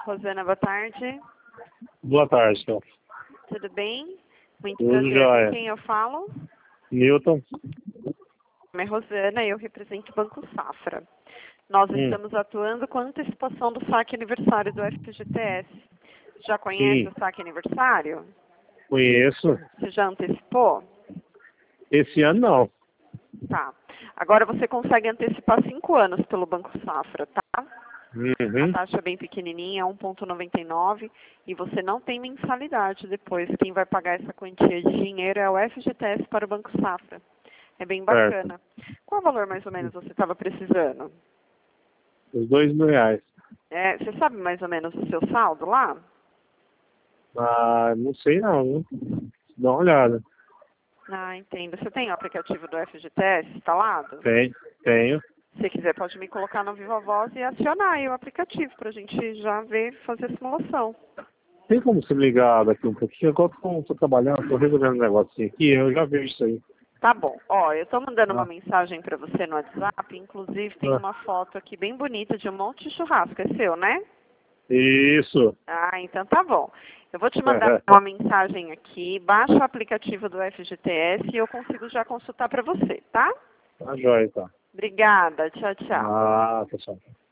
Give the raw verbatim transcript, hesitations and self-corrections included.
Rosana, boa tarde. Boa tarde, senhor. Tudo bem? Muito Tudo prazer. jóia. Com quem eu falo? Newton. Meu nome é Rosana e eu represento o Banco Safra. Nós Hum. estamos atuando com a antecipação do saque aniversário do F G T S. Já conhece Sim. o saque aniversário? Conheço. Você já antecipou? Esse ano não. Tá. Agora você consegue antecipar cinco anos pelo Banco Safra, tá? A Uhum. taxa é bem pequenininha, um vírgula noventa e nove, e você não tem mensalidade depois. Quem vai pagar essa quantia de dinheiro é o F G T S para o Banco Safra. É bem bacana. Qual valor mais ou menos você estava precisando? Os dois mil reais. É, você sabe mais ou menos o seu saldo lá? Ah, não sei não. Viu? Dá uma olhada. Ah, entendo. Você tem o aplicativo do F G T S instalado? Tenho. Tenho. Se quiser, pode me colocar no Viva Voz e acionar aí o aplicativo para a gente já ver, fazer a simulação. Tem como você ligar daqui um pouquinho? Enquanto eu estou trabalhando, estou resolvendo um negocinho aqui, eu já vejo isso aí. Tá bom. Ó, eu estou mandando uma Ah. mensagem para você no WhatsApp, inclusive tem Ah. uma foto aqui bem bonita de um monte de churrasco. É seu, né? Isso. Ah, então tá bom. Eu vou te mandar uma mensagem aqui, baixa o aplicativo do F G T S e eu consigo já consultar para você, tá? Tá jóia, tá. Obrigada. Tchau, tchau. Ah, pessoal.